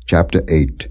Chapter 8.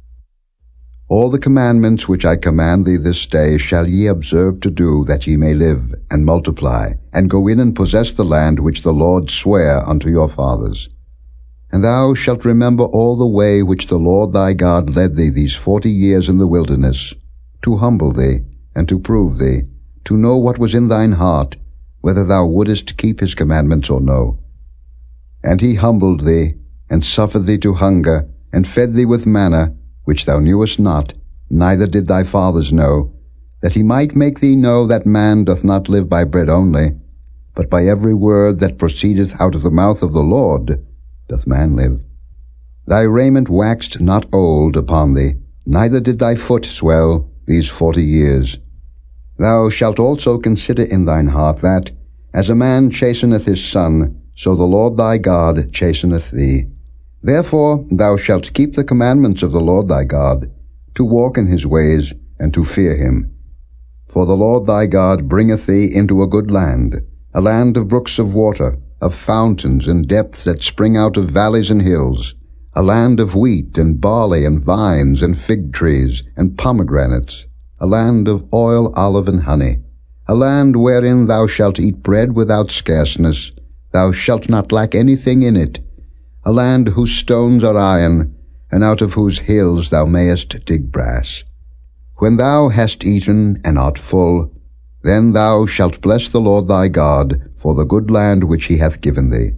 All the commandments which I command thee this day shall ye observe to do, that ye may live, and multiply, and go in and possess the land which the Lord sware unto your fathers. And thou shalt remember all the way which the Lord thy God led thee these 40 years in the wilderness, to humble thee, and to prove thee, to know what was in thine heart, whether thou wouldest keep his commandments or no. And he humbled thee, and suffered thee to hunger, and fed thee with manna, which thou knewest not, neither did thy fathers know, that he might make thee know that man doth not live by bread only, but by every word that proceedeth out of the mouth of the Lord doth man live. Thy raiment waxed not old upon thee, neither did thy foot swell these 40 years. Thou shalt also consider in thine heart that, as a man chasteneth his son, so the Lord thy God chasteneth thee. Therefore thou shalt keep the commandments of the Lord thy God, to walk in his ways, and to fear him. For the Lord thy God bringeth thee into a good land, a land of brooks of water, of fountains and depths that spring out of valleys and hills, a land of wheat and barley and vines and fig trees and pomegranates, a land of oil, olive, and honey, a land wherein thou shalt eat bread without scarceness, thou shalt not lack anything in it, a land whose stones are iron, and out of whose hills thou mayest dig brass. When thou hast eaten and art full, then thou shalt bless the Lord thy God for the good land which he hath given thee.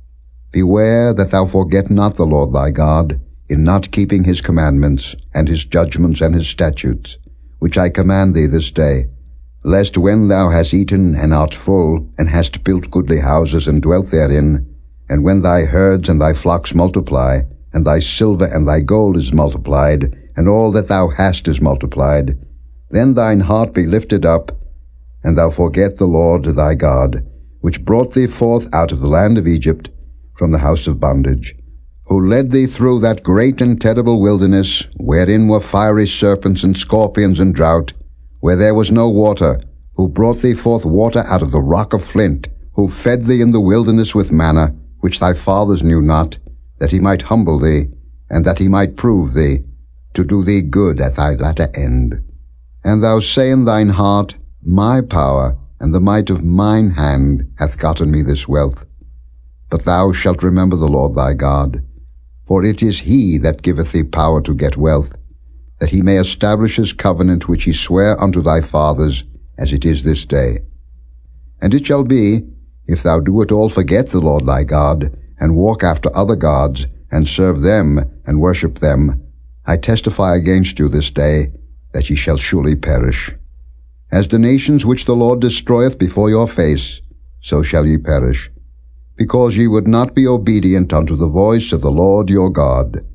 Beware that thou forget not the Lord thy God, in not keeping his commandments, and his judgments, and his statutes, which I command thee this day, lest when thou hast eaten and art full, and hast built goodly houses and dwelt therein, and when thy herds and thy flocks multiply, and thy silver and thy gold is multiplied, and all that thou hast is multiplied, then thine heart be lifted up, and thou forget the Lord thy God, which brought thee forth out of the land of Egypt, from the house of bondage, who led thee through that great and terrible wilderness, wherein were fiery serpents and scorpions and drought, where there was no water, who brought thee forth water out of the rock of flint, who fed thee in the wilderness with manna, which thy fathers knew not, that he might humble thee, and that he might prove thee, to do thee good at thy latter end. And thou say in thine heart, My power and the might of mine hand hath gotten me this wealth. But thou shalt remember the Lord thy God, for it is he that giveth thee power to get wealth, that he may establish his covenant which he sware unto thy fathers, as it is this day. And it shall be, if thou do at all forget the Lord thy God, and walk after other gods, and serve them, and worship them, I testify against you this day, that ye shall surely perish. As the nations which the Lord destroyeth before your face, so shall ye perish, because ye would not be obedient unto the voice of the Lord your God.